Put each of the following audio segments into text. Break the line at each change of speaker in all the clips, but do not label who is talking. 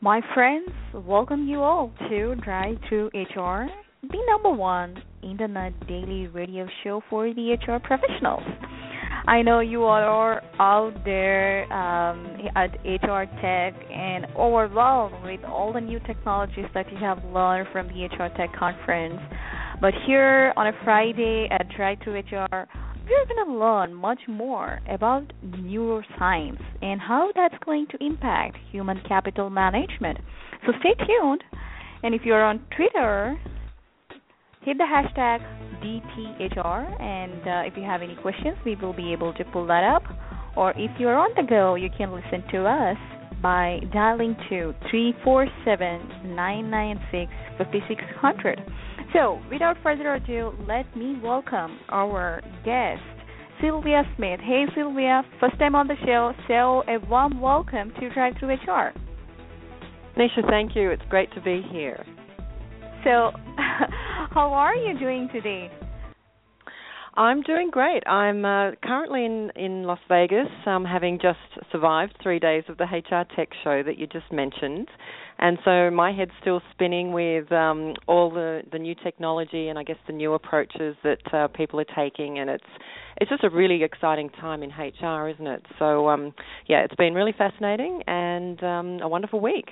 My friends, welcome you all to Drive Through HR, the number one internet daily radio show for the HR professionals. I know you all are out there at HR Tech and overwhelmed with all the new technologies that you have learned from the HR Tech conference. But here on a Friday at Drive Through HR, we're going to learn much more about neuroscience and how that's going to impact human capital management. So stay tuned. And if you're on Twitter, hit the hashtag DTHR. And if you have any questions, we will be able to pull that up. Or if you're on the go, you can listen to us by dialing to 347-996-5600. So, without further ado, let me welcome our guest, Sylvia Smith. Hey, Sylvia, first time on the show, so a warm welcome to Drive Through HR.
Nisha, thank you. It's great to be here.
So, how are you doing today?
I'm doing great. I'm currently in Las Vegas, having just survived 3 days of the HR Tech show that you just mentioned. And so my head's still spinning with all the new technology and I guess the new approaches that people are taking. And it's just a really exciting time in HR, isn't it? So, it's been really fascinating and a wonderful week.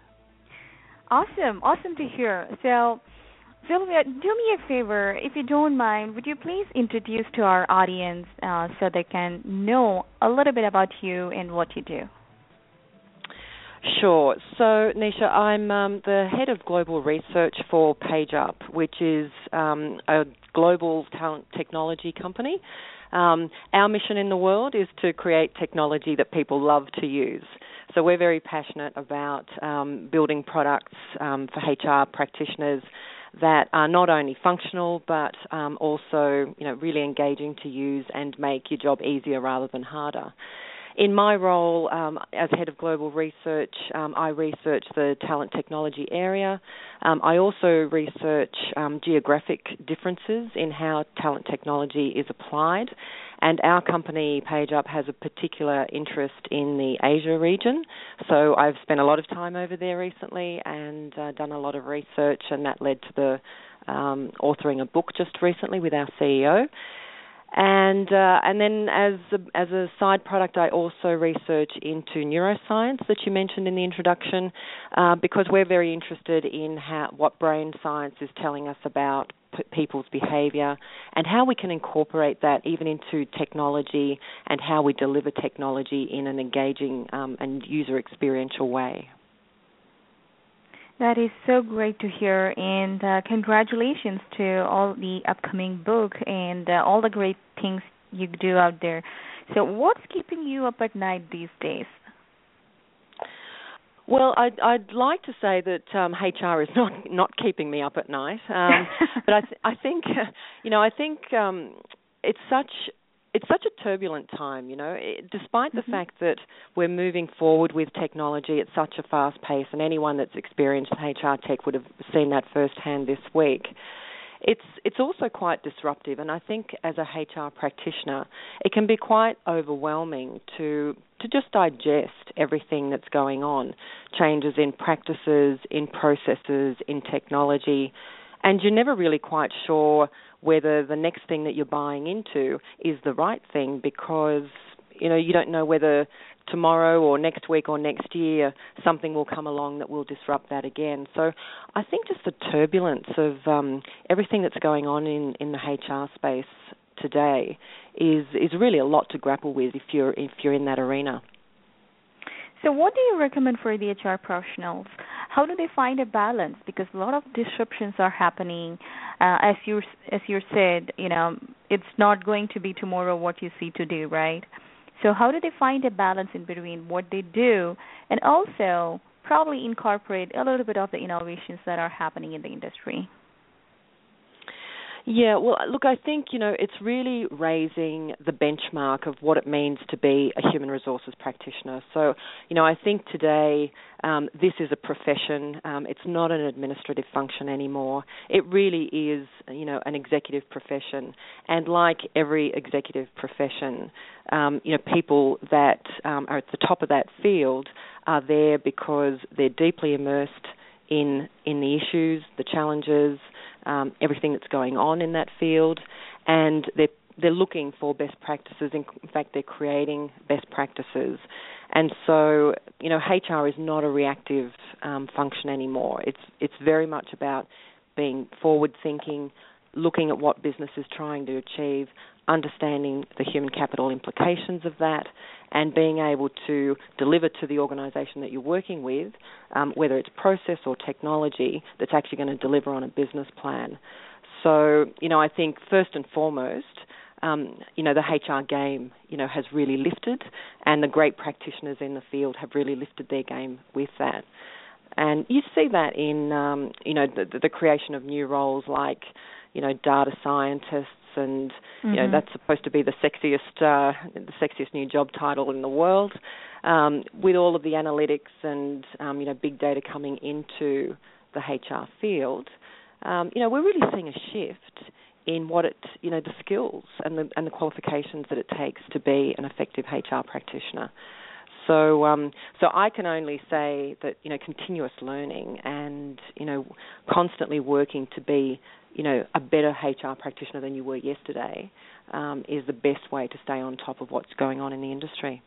Awesome to hear. So, Sylvia, do me a favor, if you don't mind, would you please introduce to our audience so they can know a little bit about you and what you do?
Sure. So, Nisha, I'm the head of global research for PageUp, which is a global talent technology company. Our mission in the world is to create technology that people love to use. So we're very passionate about building products for HR practitioners that are not only functional but also, really engaging to use and make your job easier rather than harder. In my role as head of global research, I research the talent technology area. I also research geographic differences in how talent technology is applied. And our company, PageUp, has a particular interest in the Asia region. So I've spent a lot of time over there recently and done a lot of research, and that led to the authoring a book just recently with our CEO. And then as a side product, I also research into neuroscience that you mentioned in the introduction, because we're very interested in what brain science is telling us about people's behavior and how we can incorporate that even into technology and how we deliver technology in an engaging and user experiential way.
That is so great to hear, and congratulations to all the upcoming book and all the great things you do out there. So what's keeping you up at night these days?
Well, I'd like to say that HR is not keeping me up at night, but I think it's such a turbulent time, despite the fact that we're moving forward with technology at such a fast pace, and anyone that's experienced HR tech would have seen that firsthand this week. It's also quite disruptive, and I think as a HR practitioner, it can be quite overwhelming to just digest everything that's going on, changes in practices, in processes, in technology, and you're never really quite sure whether the next thing that you're buying into is the right thing, because you don't know whether tomorrow or next week or next year something will come along that will disrupt that again. So I think just the turbulence of everything that's going on in the HR space today is really a lot to grapple with if you're in that arena.
So what do you recommend for the HR professionals? How do they find a balance? Because a lot of disruptions are happening. As you said, it's not going to be tomorrow what you see today, right? So how do they find a balance in between what they do and also probably incorporate a little bit of the innovations that are happening in the industry?
Yeah, well, look, I think, it's really raising the benchmark of what it means to be a human resources practitioner. So, I think today this is a profession. It's not an administrative function anymore. It really is, an executive profession. And like every executive profession, people that are at the top of that field are there because they're deeply immersed in the issues, the challenges, everything that's going on in that field, and they're looking for best practices. In fact, they're creating best practices. And so, HR is not a reactive function anymore. It's very much about being forward-thinking, looking at what business is trying to achieve, understanding the human capital implications of that, and being able to deliver to the organisation that you're working with, whether it's process or technology, that's actually going to deliver on a business plan. So, I think first and foremost, the HR game, has really lifted, and the great practitioners in the field have really lifted their game with that. And you see that in, the creation of new roles like, data scientists, and that's supposed to be the sexiest new job title in the world. With all of the analytics and big data coming into the HR field, we're really seeing a shift in what the skills and the qualifications that it takes to be an effective HR practitioner. So I can only say that continuous learning and constantly working to be a better HR practitioner than you were yesterday is the best way to stay on top of what's going on in the industry.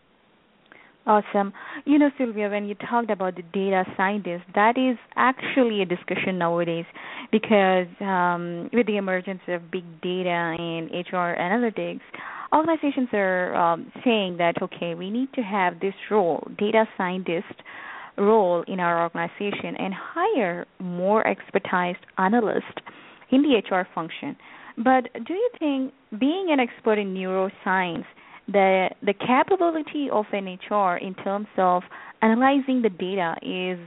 Awesome. Sylvia, when you talked about the data scientist, that is actually a discussion nowadays because with the emergence of big data and HR analytics, organizations are saying that, okay, we need to have this role, data scientist role in our organization and hire more expertise analysts in the HR function. But do you think being an expert in neuroscience, the capability of an HR in terms of analyzing the data is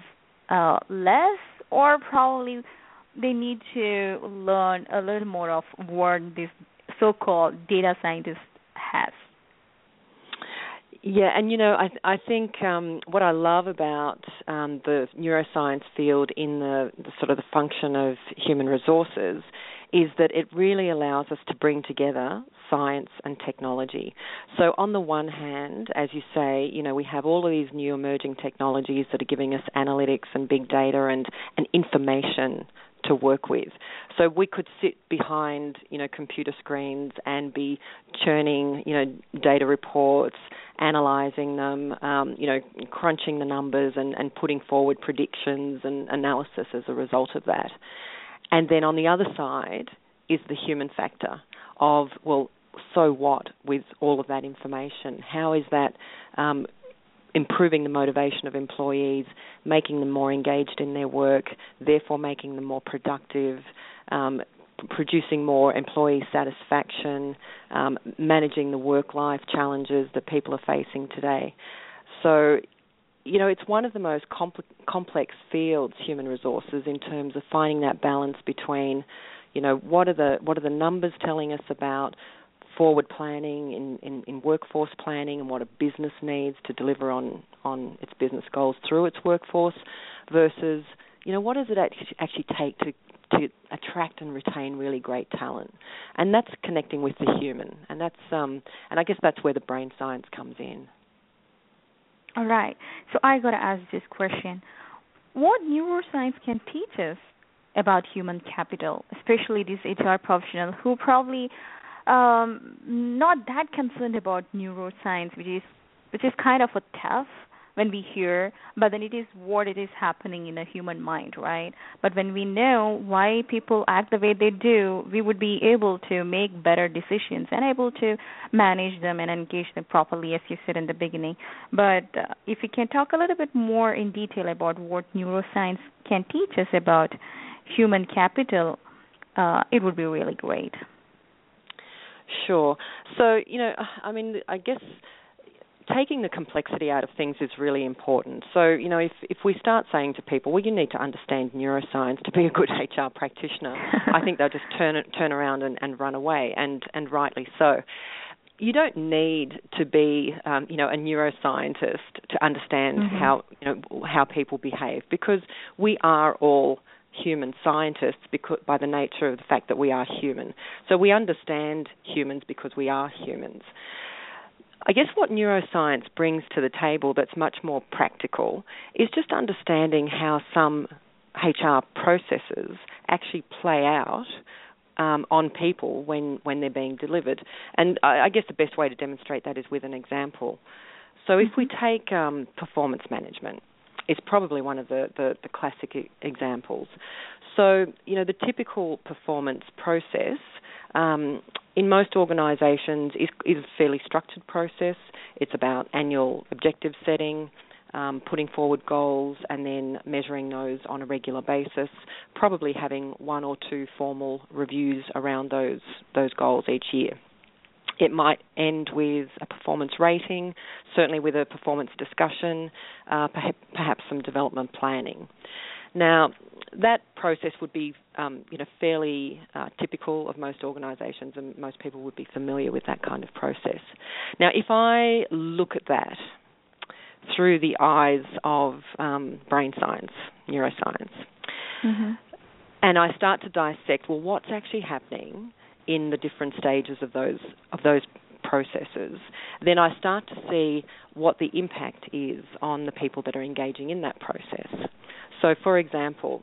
less, or probably they need to learn a little more of what this so-called data scientist has?
Yeah, and I think what I love about the neuroscience field in the sort of the function of human resources is that it really allows us to bring together science and technology. So on the one hand, as you say, we have all of these new emerging technologies that are giving us analytics and big data and information to work with. So we could sit behind, computer screens and be churning, data reports, analysing them, crunching the numbers and putting forward predictions and analysis as a result of that. And then on the other side is the human factor of, well, so what with all of that information? How is that improving the motivation of employees, making them more engaged in their work, therefore making them more productive, producing more employee satisfaction, managing the work-life challenges that people are facing today? So, it's one of the most complex fields, human resources, in terms of finding that balance between, what are the numbers telling us about forward planning in workforce planning and what a business needs to deliver on its business goals through its workforce versus, what does it actually take to attract and retain really great talent? And that's connecting with the human. And that's and I guess that's where the brain science comes in.
All right. So I got to ask this question. What neuroscience can teach us about human capital, especially these HR professionals who probably not that concerned about neuroscience, which is kind of a tough when we hear, but then it is what it is happening in a human mind, right? But when we know why people act the way they do, we would be able to make better decisions and able to manage them and engage them properly, as you said in the beginning. But if you can talk a little bit more in detail about what neuroscience can teach us about human capital, it would be really great.
Sure. So, I guess taking the complexity out of things is really important. So, if we start saying to people, well, you need to understand neuroscience to be a good HR practitioner, I think they'll just turn around and run away, and rightly so. You don't need to be, a neuroscientist to understand how people behave, because we are all human scientists by the nature of the fact that we are human. So we understand humans because we are humans. I guess what neuroscience brings to the table that's much more practical is just understanding how some HR processes actually play out on people when they're being delivered. And I guess the best way to demonstrate that is with an example. So if we take performance management, it's probably one of the classic examples. So, the typical performance process in most organisations is a fairly structured process. It's about annual objective setting, putting forward goals, and then measuring those on a regular basis, probably having one or two formal reviews around those goals each year. It might end with a performance rating, certainly with a performance discussion, perhaps some development planning. Now, that process would be, fairly typical of most organisations, and most people would be familiar with that kind of process. Now, if I look at that through the eyes of brain science, neuroscience, and I start to dissect, well, what's actually happening in the different stages of those processes, then I start to see what the impact is on the people that are engaging in that process. So, for example,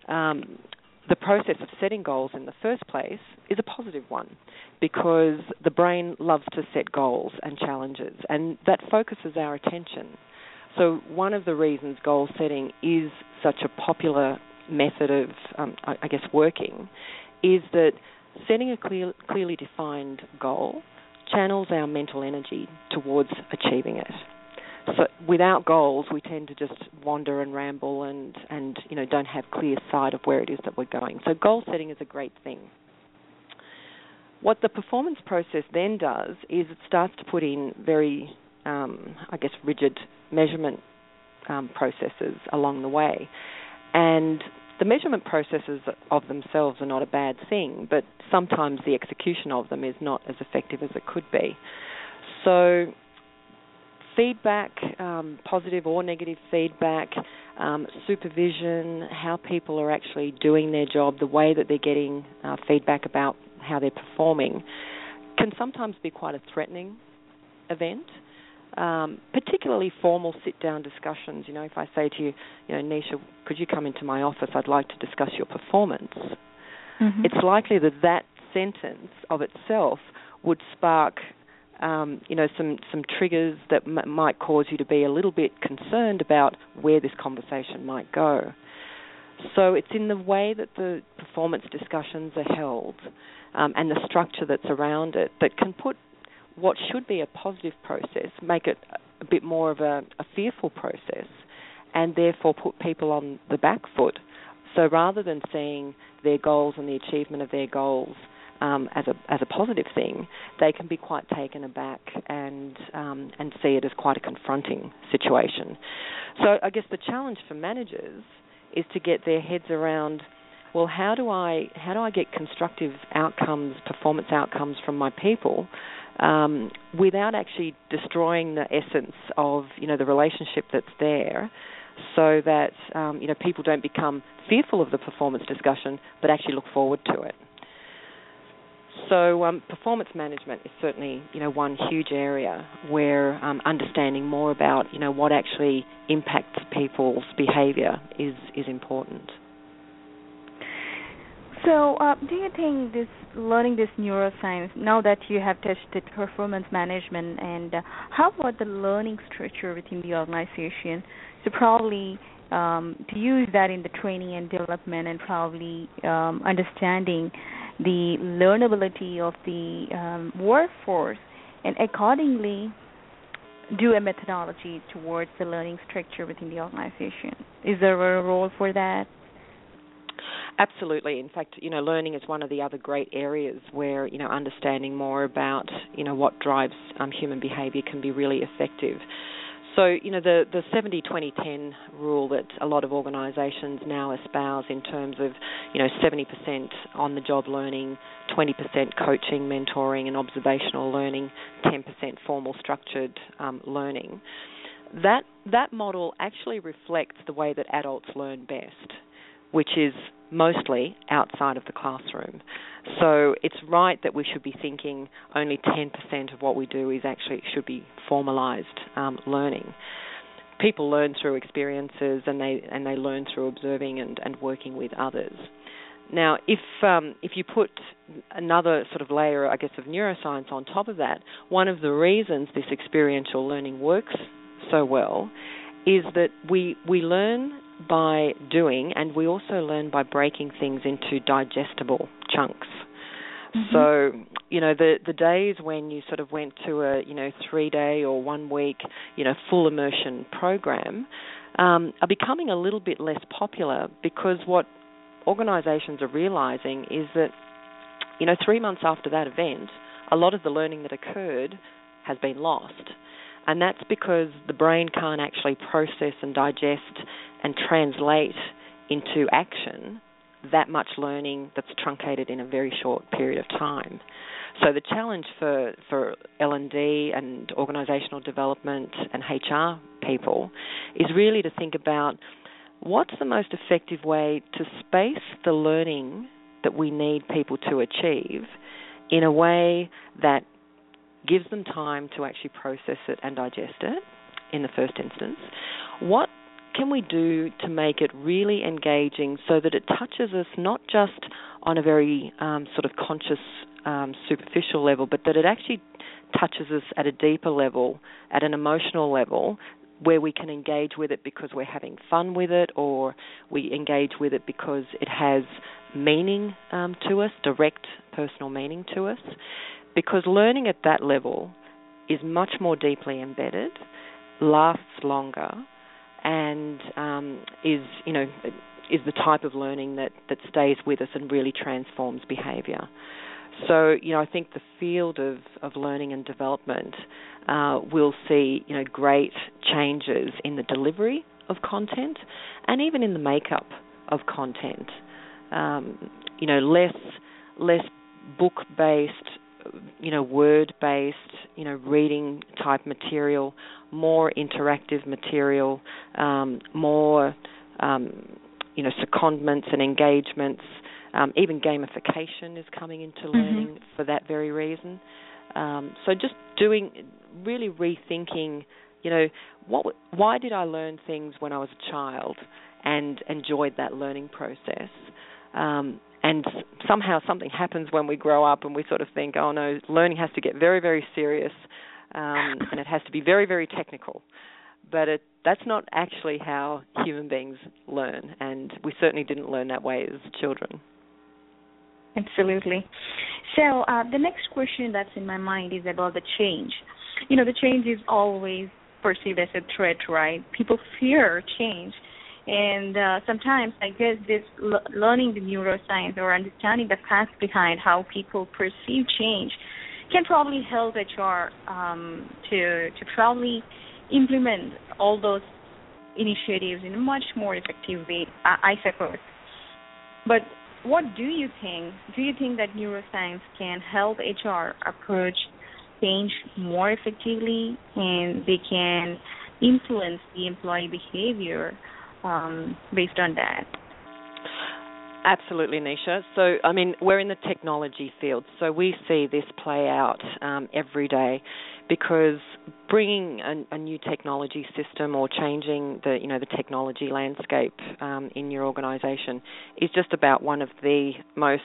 the process of setting goals in the first place is a positive one, because the brain loves to set goals and challenges, and that focuses our attention. So one of the reasons goal setting is such a popular method of, working, is that setting a clearly defined goal channels our mental energy towards achieving it. So without goals, we tend to just wander and ramble and don't have clear sight of where it is that we're going. So goal setting is a great thing. What the performance process then does is it starts to put in very, rigid measurement processes along the way. And the measurement processes of themselves are not a bad thing, but sometimes the execution of them is not as effective as it could be. So feedback, positive or negative feedback, supervision, how people are actually doing their job, the way that they're getting feedback about how they're performing, can sometimes be quite a threatening event. Particularly formal sit-down discussions. If I say to you, Nisha, could you come into my office? I'd like to discuss your performance. It's likely that sentence of itself would spark, some triggers that might cause you to be a little bit concerned about where this conversation might go. So it's in the way that the performance discussions are held and the structure that's around it that can put what should be a positive process, make it a bit more of a fearful process, and therefore put people on the back foot. So rather than seeing their goals and the achievement of their goals as a positive thing, they can be quite taken aback and see it as quite a confronting situation. So I guess the challenge for managers is to get their heads around, well, how do I get constructive outcomes, performance outcomes from my people, without actually destroying the essence of, the relationship that's there, so that, people don't become fearful of the performance discussion, but actually look forward to it. So performance management is certainly, one huge area where understanding more about, what actually impacts people's behaviour is important.
So, do you think learning this neuroscience, now that you have touched the performance management, and how about the learning structure within the organization? So probably to use that in the training and development, and probably understanding the learnability of the workforce, and accordingly do a methodology towards the learning structure within the organization. Is there a role for that?
Absolutely. In fact, learning is one of the other great areas where, understanding more about, what drives human behaviour can be really effective. So, the 70-20-10 rule that a lot of organisations now espouse in terms of, 70% on-the-job learning, 20% coaching, mentoring and observational learning, 10% formal structured learning, that model actually reflects the way that adults learn best, which is mostly outside of the classroom. So it's right that we should be thinking only 10% of what we do should be formalised learning. People learn through experiences, and they learn through observing and working with others. Now, if you put another sort of layer, I guess, of neuroscience on top of that, one of the reasons this experiential learning works so well is that we learn by doing, and we also learn by breaking things into digestible chunks. Mm-hmm. So, the days when you sort of went to a, 3-day or 1 week, full immersion program are becoming a little bit less popular, because what organisations are realising is that, 3 months after that event, a lot of the learning that occurred has been lost. And that's because the brain can't actually process and digest and translate into action that much learning that's truncated in a very short period of time. So the challenge for L&D and organisational development and HR people is really to think about what's the most effective way to space the learning that we need people to achieve in a way that gives them time to actually process it and digest it in the first instance. What can we do to make it really engaging so that it touches us not just on a very sort of conscious, superficial level, but that it actually touches us at a deeper level, at an emotional level, where we can engage with it because we're having fun with it, or we engage with it because it has meaning to us, direct personal meaning to us. Because learning at that level is much more deeply embedded, lasts longer, and is the type of learning that stays with us and really transforms behaviour. So, I think the field of learning and development will see, great changes in the delivery of content and even in the makeup of content. Less book-based, word-based, reading type material, more interactive material, more, secondments and engagements. Even gamification is coming into learning for that very reason. So just really rethinking, why did I learn things when I was a child and enjoyed that learning process? And somehow something happens when we grow up and we sort of think, oh no, learning has to get very, very serious and it has to be very, very technical. But that's not actually how human beings learn, and we certainly didn't learn that way as children.
Absolutely. So the next question that's in my mind is about the change. The change is always perceived as a threat, right? People fear change. And sometimes I guess this learning the neuroscience or understanding the past behind how people perceive change can probably help HR to probably implement all those initiatives in a much more effective way, I suppose. But what do you think? Do you think that neuroscience can help HR approach change more effectively, and they can influence the employee behavior based on that?
Absolutely, Nisha. So, we're in the technology field, so we see this play out every day, because bringing a new technology system or changing the technology landscape in your organisation is just about one of the most,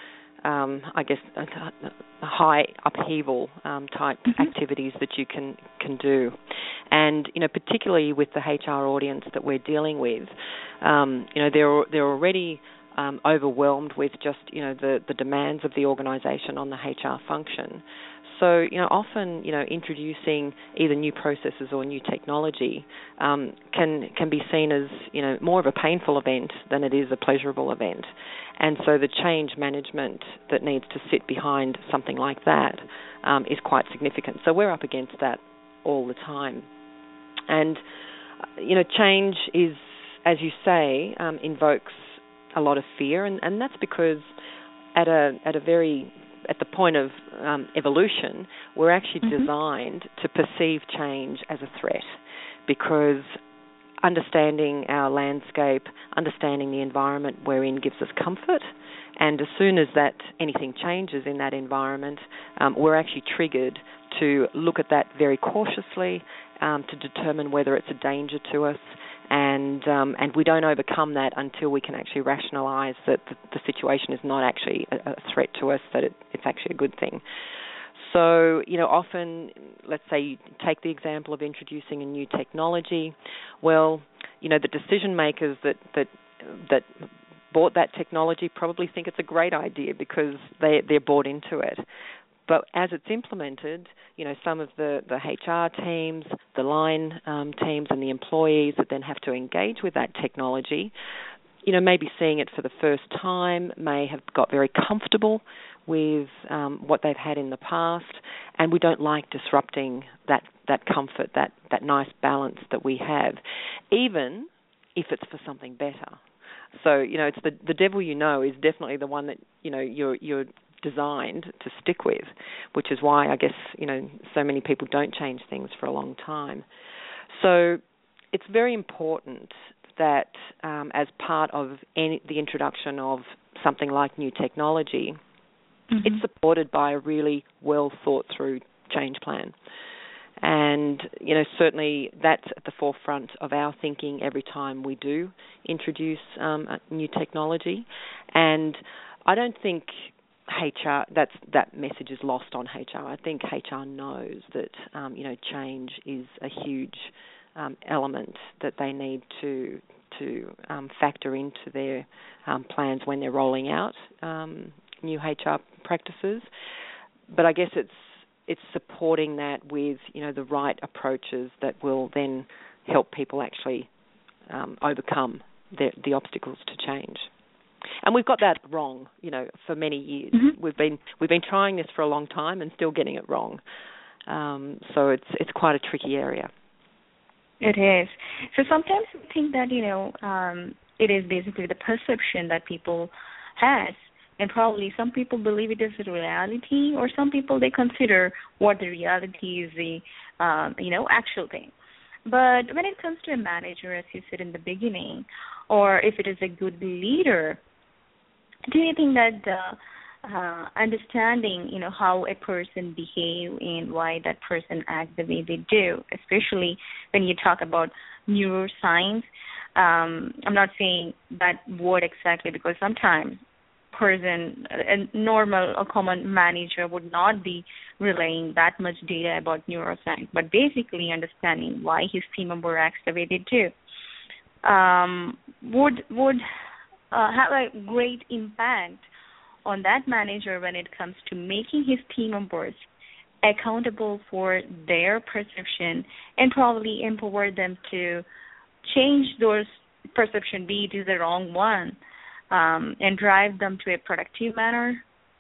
high upheaval type activities that you can do. And, particularly with the HR audience that we're dealing with, they're already overwhelmed with just, the demands of the organisation on the HR function. So, often, introducing either new processes or new technology can be seen as, more of a painful event than it is a pleasurable event. And so the change management that needs to sit behind something like that is quite significant. So we're up against that all the time. And, change is, as you say, invokes a lot of fear, and that's because at the point of evolution, we're actually designed to perceive change as a threat, because understanding our landscape, understanding the environment we're in gives us comfort, and as soon as anything changes in that environment, we're actually triggered to look at that very cautiously, to determine whether it's a danger to us, and we don't overcome that until we can actually rationalise that the situation is not actually a threat to us, that it's actually a good thing. So, often, let's say you take the example of introducing a new technology. Well, the decision makers that bought that technology probably think it's a great idea because they're bought into it. But as it's implemented, some of the HR teams, the line teams and the employees that then have to engage with that technology, maybe seeing it for the first time, may have got very comfortable with what they've had in the past, and we don't like disrupting that comfort, that nice balance that we have, even if it's for something better. So, it's the devil is definitely the one that, you're designed to stick with, which is why I guess, so many people don't change things for a long time. So it's very important that as part of the introduction of something like new technology, it's supported by a really well thought through change plan. And, certainly that's at the forefront of our thinking every time we do introduce a new technology. And I don't think that message is lost on HR. I think HR knows that, change is a huge element that they need to factor into their plans when they're rolling out new HR practices. But I guess it's supporting that with, the right approaches that will then help people actually overcome the obstacles to change. And we've got that wrong, for many years. We've been trying this for a long time and still getting it wrong. So it's quite a tricky area.
It is. So sometimes we think that, it is basically the perception that people has, and probably some people believe it is a reality, or some people, they consider what the reality is the, actual thing. But when it comes to a manager, as you said in the beginning, or if it is a good leader, do you think that understanding, how a person behave and why that person act the way they do, especially when you talk about neuroscience, I'm not saying that word exactly because sometimes a normal or common manager would not be relaying that much data about neuroscience, but basically understanding why his team member acts the way they do would have a great impact on that manager when it comes to making his team members accountable for their perception and probably empower them to change those perception, be it is the wrong one, and drive them to a productive manner.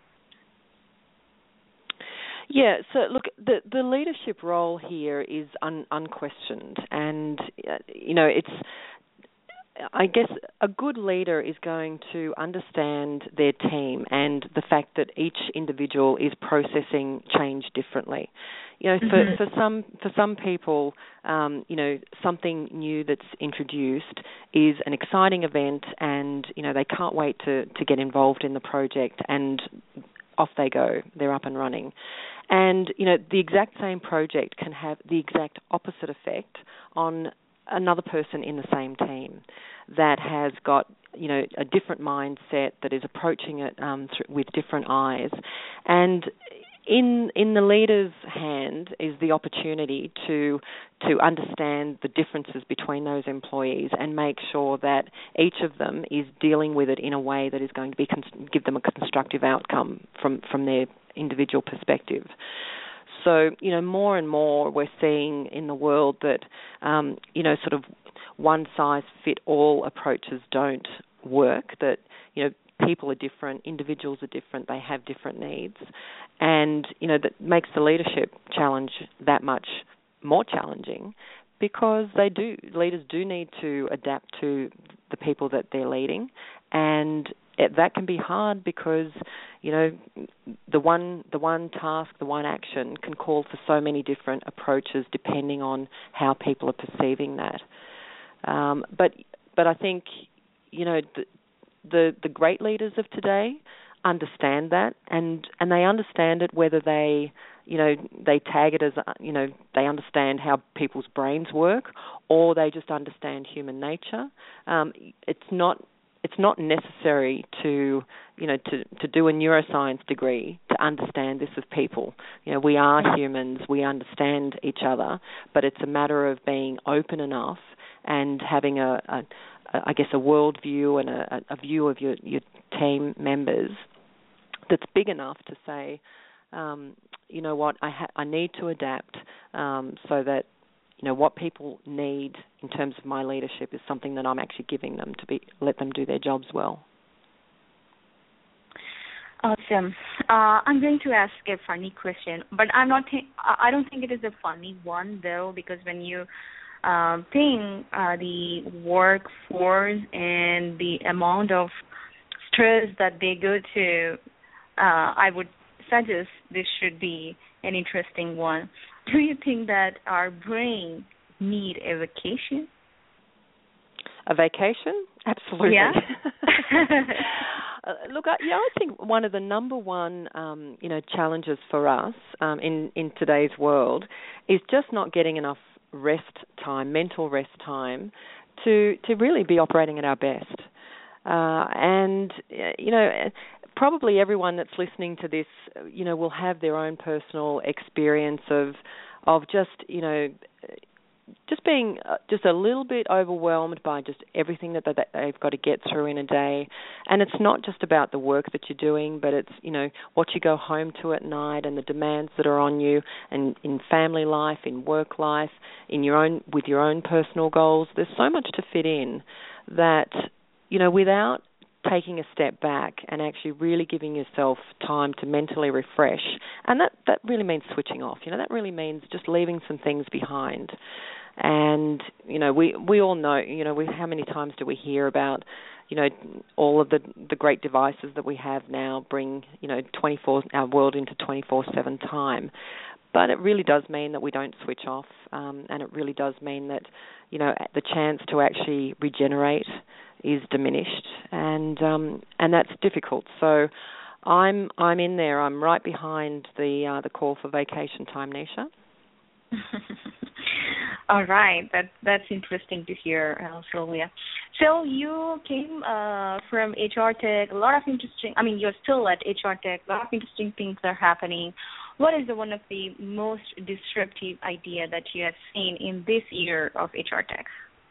Yeah, so look, the leadership role here is unquestioned, and it's, I guess, a good leader is going to understand their team and the fact that each individual is processing change differently. For some people, something new that's introduced is an exciting event, and they can't wait to get involved in the project, and off they go. They're up and running. And the exact same project can have the exact opposite effect on another person in the same team that has got a different mindset, that is approaching it with different eyes. And in the leader's hand is the opportunity to understand the differences between those employees and make sure that each of them is dealing with it in a way that is going to give them a constructive outcome from their individual perspective. So, more and more we're seeing in the world that, sort of one-size-fit-all approaches don't work, that, people are different, individuals are different, they have different needs, and, that makes the leadership challenge that much more challenging, because leaders do need to adapt to the people that they're leading, and that can be hard because, the one task, the one action can call for so many different approaches depending on how people are perceiving that. But I think, the great leaders of today understand that, and they understand it whether they tag it as, they understand how people's brains work, or they just understand human nature. It's not necessary to do a neuroscience degree to understand this of people. We are humans, we understand each other, but it's a matter of being open enough and having a worldview and a view of your team members that's big enough to say, I need to adapt so that what people need in terms of my leadership is something that I'm actually giving them to let them do their jobs well.
Awesome. I'm going to ask a funny question, but I don't think it is a funny one though, because when you think the workforce and the amount of stress that they go to, I would suggest this should be an interesting one. Do you think that our brain need a vacation?
A vacation? Absolutely.
Yeah.
Look, I think one of the number one, challenges for us in today's world is just not getting enough rest time, mental rest time, to really be operating at our best. Probably everyone that's listening to this, will have their own personal experience of just being just a little bit overwhelmed by just everything that they've got to get through in a day. And it's not just about the work that you're doing, but it's, what you go home to at night and the demands that are on you, and in family life, in work life, with your own personal goals. There's so much to fit in that, without taking a step back and actually really giving yourself time to mentally refresh. And that really means switching off. That really means just leaving some things behind. And, we all know, how many times do we hear about, all of the great devices that we have now bring, our world into 24/7 time. But it really does mean that we don't switch off, and it really does mean that, the chance to actually regenerate is diminished, and that's difficult. So I'm in there. I'm right behind the call for vacation time, Nisha.
All right, that's interesting to hear, Sylvia. So you came from HR Tech. A lot of interesting. You're still at HR Tech. A lot of interesting things are happening. What is one of the most disruptive idea that you have seen in this year of HR Tech?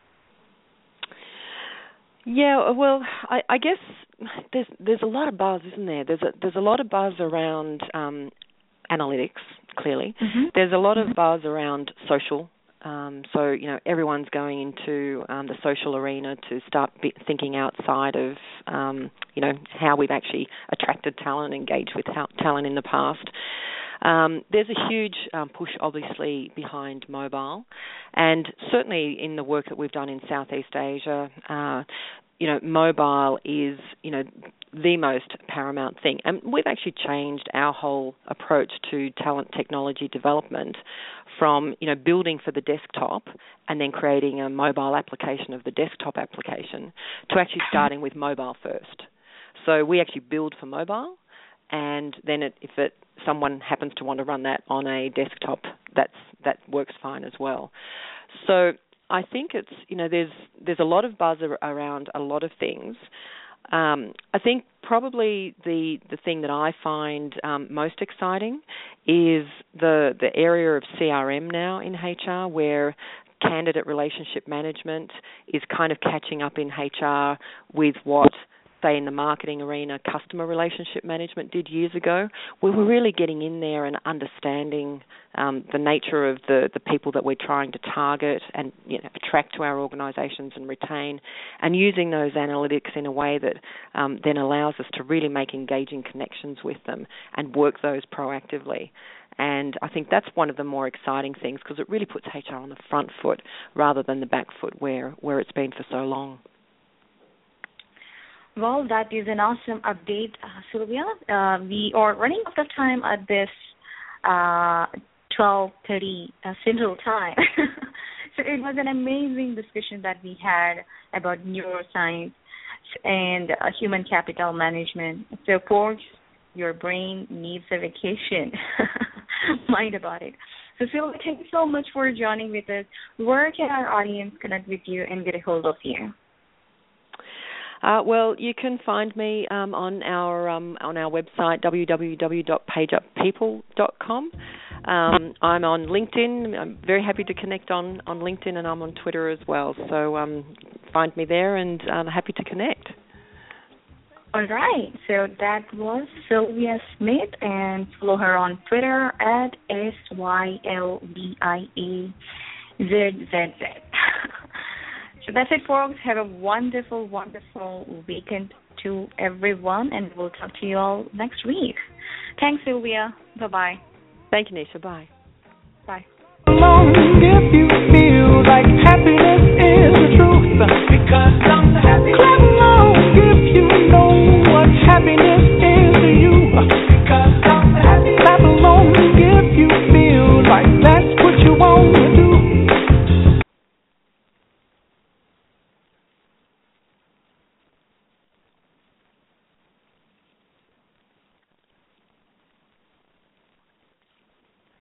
Yeah, well, I guess there's a lot of buzz, isn't there? There's a lot of buzz around analytics, clearly. Mm-hmm. There's a lot of buzz around social. So, everyone's going into the social arena to start thinking outside of, how we've actually attracted talent, engaged with talent in the past. There's a huge push, obviously, behind mobile, and certainly in the work that we've done in Southeast Asia, mobile is, the most paramount thing. And we've actually changed our whole approach to talent technology development from, building for the desktop and then creating a mobile application of the desktop application to actually starting with mobile first. So we actually build for mobile, and then if someone happens to want to run that on a desktop, that works fine as well. So I think it's, there's a lot of buzz around a lot of things. I think probably the thing that I find most exciting is the area of CRM now in HR, where candidate relationship management is kind of catching up in HR with what say in the marketing arena, customer relationship management did years ago. We were really getting in there and understanding the nature of the people that we're trying to target and attract to our organisations and retain, and using those analytics in a way that then allows us to really make engaging connections with them and work those proactively. And I think that's one of the more exciting things, because it really puts HR on the front foot rather than the back foot where it's been for so long.
Well, that is an awesome update, Sylvia. We are running out of time at this 12:30 Central Time. So it was an amazing discussion that we had about neuroscience and human capital management. So, folks, your brain needs a vacation. Mind about it. So, Sylvia, thank you so much for joining with us. Where can our audience connect with you and get a hold of you?
Well, you can find me on our website, www.pageuppeople.com. I'm on LinkedIn. I'm very happy to connect on LinkedIn, and I'm on Twitter as well. So find me there, and I'm happy to connect.
All right. So that was Sylvia Smith, and follow her on Twitter at SYLVIAZZZ. So that's it, folks. Have a wonderful, wonderful weekend to everyone, and we'll talk to you all next week. Thanks, Sylvia. Bye-bye.
Thank you, Nisha. Bye.
Bye.
If you feel like happiness is the truth, because